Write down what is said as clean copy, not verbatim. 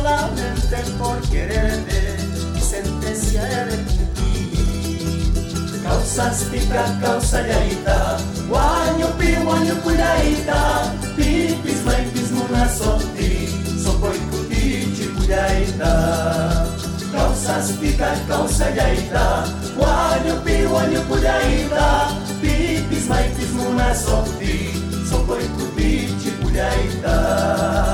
solamente por quererte, mi sentencia he de cumplir. Causas tika, causa yaita, guanyo cuidaita, pipis maipis muna soti, sokoy kutichi cuidaita. Causas tika, causa yaita, guanyo cuidaita, pipis maipis muna soti, sokoy kutichi cuidaita.